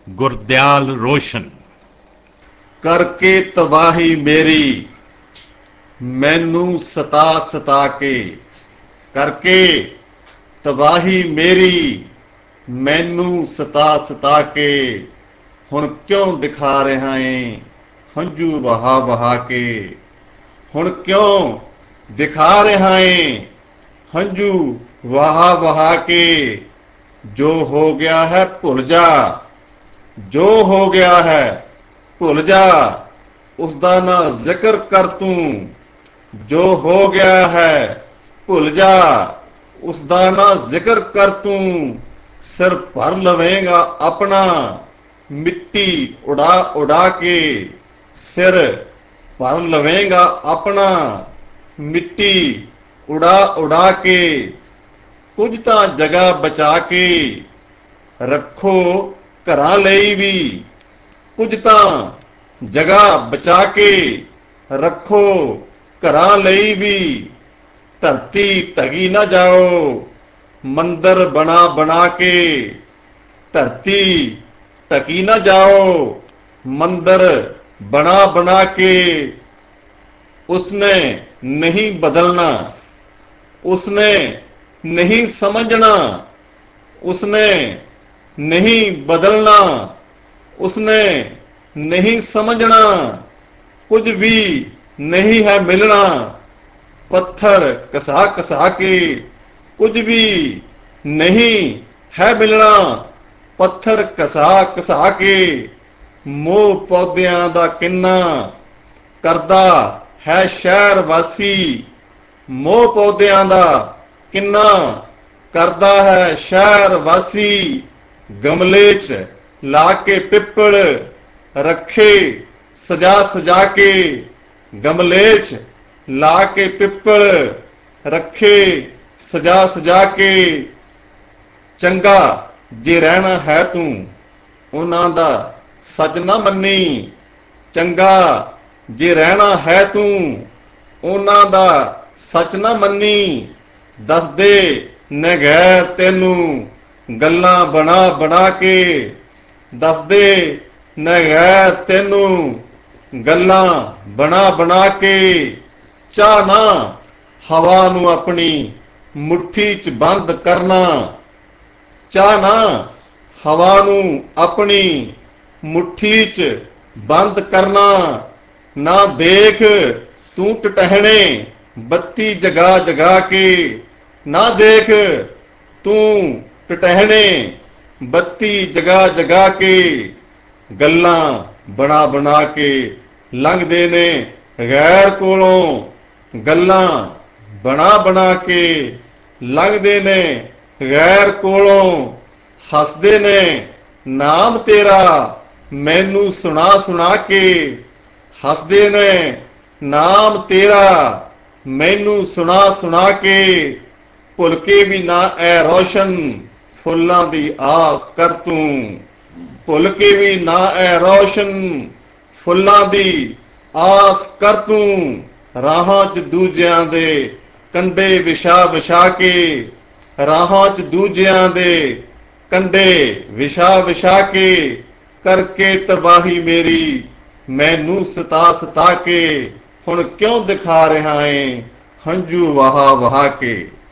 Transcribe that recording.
ਗੁਰਦਿਆਲ ਰੋਸ਼ਨ। ਕਰਕੇ ਤਬਾਹੀ ਮੇਰੀ ਮੈਨੂੰ ਸਤਾ ਸਤਾ ਕੇ, ਕਰਕੇ ਤਬਾਹੀ ਮੇਰੀ ਮੈਨੂੰ ਸਤਾ ਸਤਾ ਕੇ, ਹੁਣ ਕਿਉਂ ਦਿਖਾ ਰਿਹਾ ਏ ਹੰਝੂ ਵਹਾ ਵਹਾ ਕੇ, ਹੁਣ ਕਿਉਂ ਦਿਖਾ ਰਿਹਾ ਏ ਹੰਝੂ ਵਹਾ ਵਹਾ ਕੇ, ਜੋ ਹੋ ਗਿਆ ਹੈ ਭੁੱਲ ਜਾ, ਜੋ ਹੋ ਗਿਆ ਹੈ ਭੁੱਲ ਜਾ, ਉਸਦਾ ਨਾ ਜ਼ਿਕਰ ਕਰ ਤੂੰ, ਜੋ ਹੋ ਗਿਆ ਹੈ ਭੁੱਲ ਜਾ, ਉਸਦਾ ਨਾ ਜ਼ਿਕਰ ਕਰ ਤੂੰ, ਸਿਰ ਭਰ ਲਵੇਂਗਾ ਆਪਣਾ ਮਿੱਟੀ ਉਡਾ ਉਡਾ ਕੇ, ਸਿਰ ਭਰ ਲਵੇਂਗਾ ਆਪਣਾ ਮਿੱਟੀ ਉਡਾ ਉਡਾ ਕੇ, ਕੁਝ ਤਾਂ ਜਗ੍ਹਾ ਬਚਾ ਕੇ ਰੱਖੋ ਘਰਾਂ ਲਈ ਵੀ, ਕੁਝ ਤਾਂ ਜਗ੍ਹਾ ਬਚਾ ਕੇ ਰੱਖੋ ਘਰਾਂ ਲਈ ਵੀ, ਧਰਤੀ ਧਗੀ ਨਾ ਜਾਓ ਮੰਦਰ ਬਣਾ ਬਣਾ ਕੇ, ਧਰਤੀ ਢਕੀ ਨਾ ਜਾਓ ਮੰਦਰ ਬਣਾ ਬਣਾ ਕੇ, ਉਸਨੇ ਨਹੀਂ ਬਦਲਣਾ, ਉਸਨੇ ਨਹੀਂ ਸਮਝਣਾ, ਉਸਨੇ ਨਹੀਂ ਬਦਲਣਾ, ਉਸਨੇ ਨਹੀਂ ਸਮਝਣਾ, ਕੁਝ ਵੀ ਨਹੀਂ ਹੈ ਮਿਲਣਾ, ਪੱਥਰ ਘਸਾ ਘਸਾ ਕੇ ਕੁਝ ਵੀ ਨਹੀਂ ਹੈ ਮਿਲਣਾ, ਪੱਥਰ ਘਸਾ ਘਸਾ ਕੇ, ਮੋਹ ਪੌਦਿਆਂ ਦਾ ਕਿੰਨਾ ਕਰਦਾ ਹੈ ਸ਼ਹਿਰ ਵਾਸੀ, ਮੋਹ ਪੌਦਿਆਂ ਦਾ ਕਿੰਨਾ ਕਰਦਾ ਹੈ ਸ਼ਹਿਰ ਵਾਸੀ, ਗਮਲੇ 'ਚ ਲਾ ਕੇ ਪਿੱਪਲ ਰੱਖੇ ਸਜਾ ਸਜਾ ਕੇ, ਗਮਲੇ 'ਚ ਲਾ ਕੇ ਪਿੱਪਲ ਰੱਖੇ ਸਜਾ ਸਜਾ ਕੇ, ਚੰਗਾ ਜੇ ਰਹਿਣਾ ਹੈ ਤੂੰ ਉਹਨਾਂ ਦਾ ਸੱਚ ਨਾ ਮੰਨੀ, ਚੰਗਾ ਜੇ ਰਹਿਣਾ ਹੈ ਤੂੰ ਉਹਨਾਂ ਦਾ ਸੱਚ ਨਾ ਮੰਨੀ, ਦੱਸਦੇ ਨੇ ਗੈਰ ਤੈਨੂੰ ਗੱਲਾਂ ਬਣਾ ਬਣਾ ਕੇ, ਦੱਸਦੇ ਨੇ ਗੈਰ ਤੈਨੂੰ ਗੱਲਾਂ ਬਣਾ ਬਣਾ ਕੇ, ਚਾਹ ਨਾ ਹਵਾ ਨੂੰ ਆਪਣੀ ਮੁੱਠੀ 'ਚ ਬੰਦ ਕਰਨਾ, ਚਾਹ ਨਾ ਹਵਾ ਨੂੰ ਆਪਣੀ ਮੁੱਠੀ 'ਚ ਬੰਦ ਕਰਨਾ, ਨਾ ਦੇਖ ਤੂੰ ਟਟਹਿਣੇ ਬੱਤੀ ਜਗਾ ਜਗਾ ਕੇ, ਨਾ ਦੇਖ ਤੂੰ ਟਟਹਿਣੇ ਬੱਤੀ ਜਗਾ ਜਗਾ ਕੇ, ਗੱਲਾਂ ਬਣਾ ਬਣਾ ਕੇ ਲੰਘਦੇ ਨੇ ਗੈਰ ਕੋਲੋਂ, ਗੱਲਾਂ ਬਣਾ ਬਣਾ ਕੇ ਲੰਘਦੇ ਨੇ ਗੈਰ ਕੋਲੋਂ, ਹੱਸਦੇ ਨੇ ਨਾਮ ਤੇਰਾ ਮੈਨੂੰ ਸੁਣਾ ਸੁਣਾ ਕੇ, ਹੱਸਦੇ ਨੇ ਨਾਮ ਤੇਰਾ ਮੈਨੂੰ ਸੁਣਾ ਸੁਣਾ ਕੇ, ਭੁੱਲ ਕੇ ਵੀ ਨਾ ਐ ਰੋਸ਼ਨ ਫੁੱਲਾਂ ਦੀ ਆਸ ਕਰ ਤੂੰ, ਭੁੱਲ ਕੇ ਵੀ ਨਾ ਐ ਰੋਸ਼ਨ ਫੁੱਲਾਂ ਦੀ ਆਸ ਕਰ ਤੂੰ, ਰਾਹਾਂ 'ਚ ਦੂਜਿਆਂ ਦੇ ਕੰਡੇ ਵਿਛਾ ਵਿਛਾ ਕੇ, ਰਾਹਾਂ 'ਚ ਦੂਜਿਆਂ ਦੇ ਕੰਡੇ ਵਿਛਾ ਵਿਛਾ ਕੇ, ਕਰਕੇ ਤਬਾਹੀ ਮੇਰੀ ਮੈਨੂੰ ਸਤਾ ਸਤਾ ਕੇ, ਹੁਣ ਕਿਉਂ ਦਿਖਾ ਰਿਹਾ ਏ ਹੰਝੂ ਵਹਾ ਵਹਾ ਕੇ।